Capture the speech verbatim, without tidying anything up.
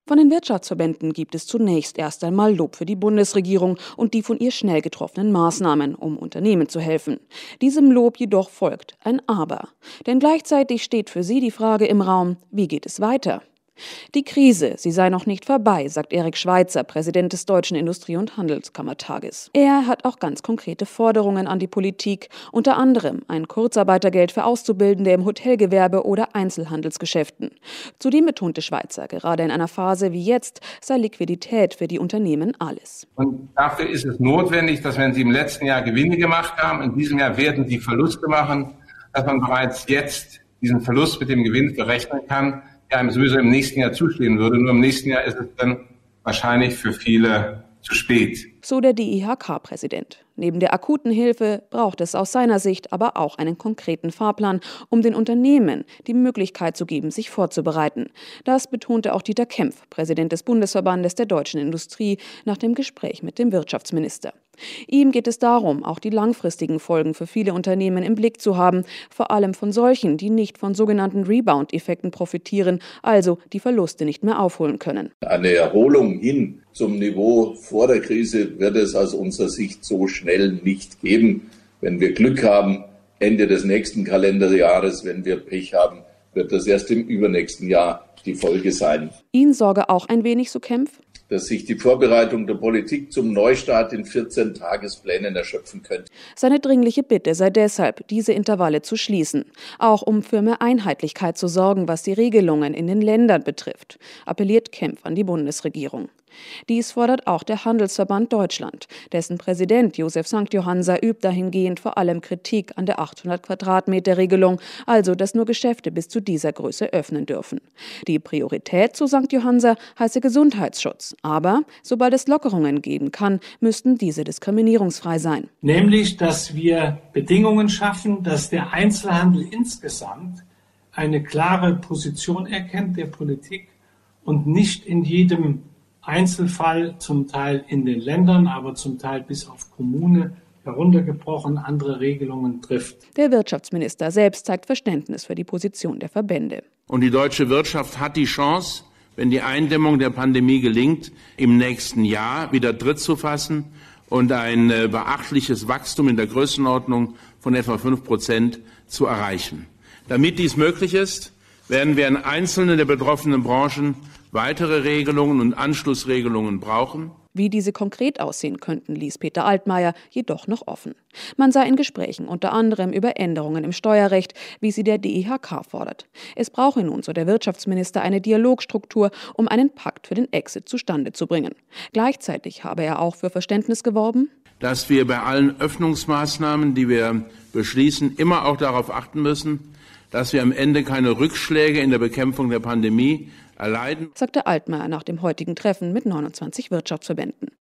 Von den Wirtschaftsverbänden gibt es zunächst erst einmal Lob für die Bundesregierung und die von ihr schnell getroffenen Maßnahmen, um Unternehmen zu helfen. Diesem Lob jedoch folgt ein Aber. Denn gleichzeitig steht für sie die Frage im Raum, wie geht es weiter? Die Krise, sie sei noch nicht vorbei, sagt Erik Schweitzer, Präsident des Deutschen Industrie- und Handelskammertages. Er hat auch ganz konkrete Forderungen an die Politik, unter anderem ein Kurzarbeitergeld für Auszubildende im Hotelgewerbe oder Einzelhandelsgeschäften. Zudem betonte Schweitzer, gerade in einer Phase wie jetzt sei Liquidität für die Unternehmen alles. Und dafür ist es notwendig, dass wenn Sie im letzten Jahr Gewinne gemacht haben, in diesem Jahr werden Sie Verluste machen, dass man bereits jetzt diesen Verlust mit dem Gewinn berechnen kann, der einem sowieso im nächsten Jahr zustehen würde. Nur im nächsten Jahr ist es dann wahrscheinlich für viele zu spät. So der D I H K-Präsident. Neben der akuten Hilfe braucht es aus seiner Sicht aber auch einen konkreten Fahrplan, um den Unternehmen die Möglichkeit zu geben, sich vorzubereiten. Das betonte auch Dieter Kempf, Präsident des Bundesverbandes der deutschen Industrie, nach dem Gespräch mit dem Wirtschaftsminister. Ihm geht es darum, auch die langfristigen Folgen für viele Unternehmen im Blick zu haben, vor allem von solchen, die nicht von sogenannten Rebound-Effekten profitieren, also die Verluste nicht mehr aufholen können. Eine Erholung hin zum Niveau vor der Krise wird es aus unserer Sicht so schnell nicht geben. Wenn wir Glück haben, Ende des nächsten Kalenderjahres, wenn wir Pech haben, wird das erst im übernächsten Jahr die Folge sein. Ihn sorge auch ein wenig, so Kempf, dass sich die Vorbereitung der Politik zum Neustart in vierzehn Tagesplänen erschöpfen könnte. Seine dringliche Bitte sei deshalb, diese Intervalle zu schließen, auch um für mehr Einheitlichkeit zu sorgen, was die Regelungen in den Ländern betrifft, appelliert Kempf an die Bundesregierung. Dies fordert auch der Handelsverband Deutschland. Dessen Präsident Josef Sankt Johannser übt dahingehend vor allem Kritik an der achthundert Quadratmeter Regelung, also dass nur Geschäfte bis zu dieser Größe öffnen dürfen. Die Priorität, so Sankt Johannser, heiße Gesundheitsschutz. Aber sobald es Lockerungen geben kann, müssten diese diskriminierungsfrei sein. Nämlich, dass wir Bedingungen schaffen, dass der Einzelhandel insgesamt eine klare Position erkennt der Politik und nicht in jedem Einzelfall, zum Teil in den Ländern, aber zum Teil bis auf Kommune heruntergebrochen, andere Regelungen trifft. Der Wirtschaftsminister selbst zeigt Verständnis für die Position der Verbände. Und die deutsche Wirtschaft hat die Chance, wenn die Eindämmung der Pandemie gelingt, im nächsten Jahr wieder Tritt zu fassen und ein beachtliches Wachstum in der Größenordnung von etwa fünf Prozent zu erreichen. Damit dies möglich ist, werden wir in einzelnen der betroffenen Branchen weitere Regelungen und Anschlussregelungen brauchen. Wie diese konkret aussehen könnten, ließ Peter Altmaier jedoch noch offen. Man sei in Gesprächen unter anderem über Änderungen im Steuerrecht, wie sie der D I H K fordert. Es brauche nun, so der Wirtschaftsminister, eine Dialogstruktur, um einen Pakt für den Exit zustande zu bringen. Gleichzeitig habe er auch für Verständnis geworben, dass wir bei allen Öffnungsmaßnahmen, die wir beschließen, immer auch darauf achten müssen, dass wir am Ende keine Rückschläge in der Bekämpfung der Pandemie erleiden, sagte Altmaier nach dem heutigen Treffen mit neunundzwanzig Wirtschaftsverbänden.